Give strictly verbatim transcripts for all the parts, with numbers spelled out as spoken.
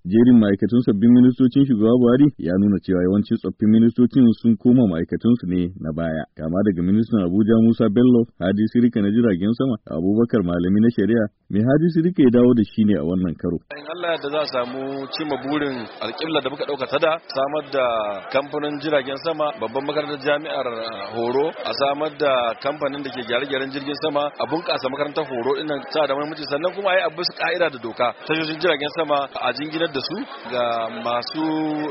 Jerin ma'aikatun sabbin ministocin shugaba Buhari ya nuna cewa yawancin tsoffin ministocin sun koma ma'aikatunsu ne na baya, kama daga ministan Abuja Musa Bello, Hadi Sirika na jiragen sama, Abubakar Malami na shari'a. Me Hadi Sirika ya dawo da shi ne a wannan karo. In Allah da za a samu cimma burin alƙibla da muka ɗauka ta da samar da kamfanin jiragen sama, babban makarantar jami'ar horo, a samar da kamfanin da ke gyare-gyaren jirgin sama, a bunƙasa makarantar horo ɗin sa da muhimmanci, sannan kuma a yi abu su ka'ida da doka. Tashoshin jiragen sama a jinginar da su ga masu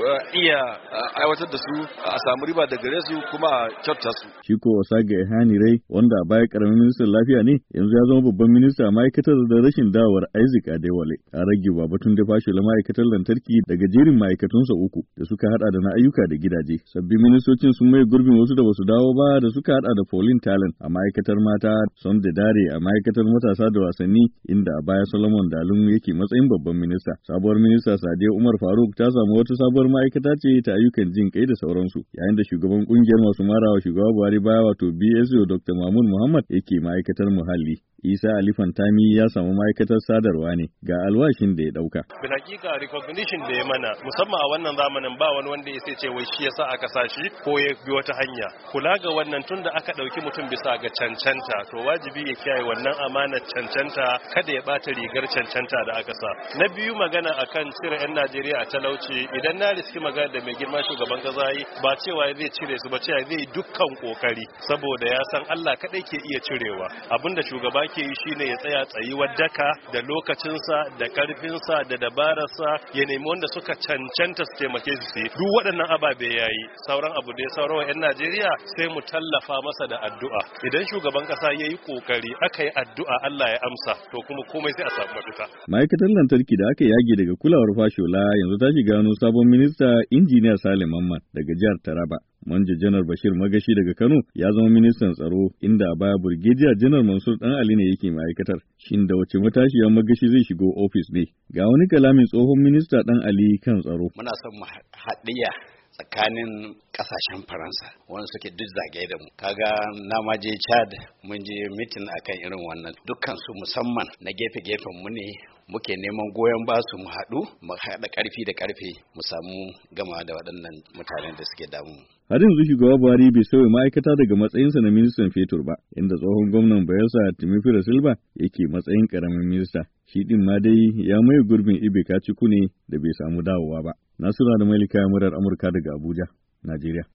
iya aiwatar da su, a samu riba da gare su kuma a kyauta su. Shi ko Osaga Ehani Rai, wanda a baya karamin ministan lafiya ne, yanzu ya zama babban minista a ma'aikatar da rashin dawowar Isaac Adewale. A rage Babatun da Fashola ma'aikatar lantarki daga jerin ma'aikatunsa uku da suka hada da na ayyuka da gidaje. Sabbin ministocin sun mai gurbin wasu da basu dawo ba da suka hada da Pauline Talent a ma'aikatar mata, Sonde Dare a ma'aikatar matasa da wasanni, inda a baya Solomon Dalun yake matsayin babban minista. Sabuwar minista Sadiya Umar Faruk ta samu wata sabuwar ma'aikata ce ta ayyukan jin kai da sauransu, yayin da shugaban kungiyar masu marawa shugaba Buhari baya wato B S O Doctor Mahmud Muhammad yake ma'aikatar muhalli. Isa Ali Fantami ya samu ma'aikatar sadarwa ne ga alwashin da ya dauka. Bin hakika recognition da ya mana musamman a wannan zamanin ba wani wanda ya ce wai shi yasa aka sa shi ko ya bi wata hanya. Kula ga wannan tunda aka dauki mutum bisa ga cancanta, to wajibi ya kiyaye wannan amanar cancanta, kada ya bata rigar cancanta da aka sa. Na biyu magana akan cire yan Najeriya a talauci, idan na riski magana da mai girma shugaban kasa yi ba cewa zai cire su ba, cewa zai dukkan kokari saboda ya san Allah kadai ke iya cirewa. Abinda shugaba ke yi shine ya tsaya tsayuwar daka da lokacinsa da karfinsa da dabararsa, ya nemi wanda suka cancanta su taimake su sai duk waɗannan ababe yayi. Sauran abu da ya saurawa yan Najeriya sai mu tallafa masa da addu'a. Idan shugaban kasa yayi kokari aka yi addu'a Allah ya amsa, to kuma komai sai a samu mafita. Ma'aikatar lantarki da aka yage daga kulawar Fashola yanzu ta shiga hannun sabon minista injiniya Salim Mamman daga jihar Taraba. Manja Janar Bashir Magashi daga Kano ya zama ministan tsaro, inda a baya Burgediya Janar Mansur Dan Ali ne yake ma'aikatar. Shin da wace matashiyar Magashi zai shigo ofis ne? Ga wani kalamin tsohon minista Dan Ali kan tsaro. Muna son mu haɗiya tsakanin kasashen Faransa wanda suke duk zagaye da mu. Kaga na ma je Chad mun je mitin akan irin wannan. Dukkan su musamman na gefe-gefen mu ne muke neman goyon basu mu haɗu mu haɗa ƙarfi da ƙarfe mu samu gama da waɗannan mutanen da suke damu. Har yanzu shugaba Buhari bai sauya ma'aikata daga matsayinsa na ministan fetur ba, inda tsohon gwamnan Bayelsa Timothy Silva yake matsayin ƙaramin minista. Shi ɗin ma dai ya maye gurbin Ibe Kaciku ne da bai samu dawowa ba. Nasura da Malika murar Amurka daga Abuja, Najeriya.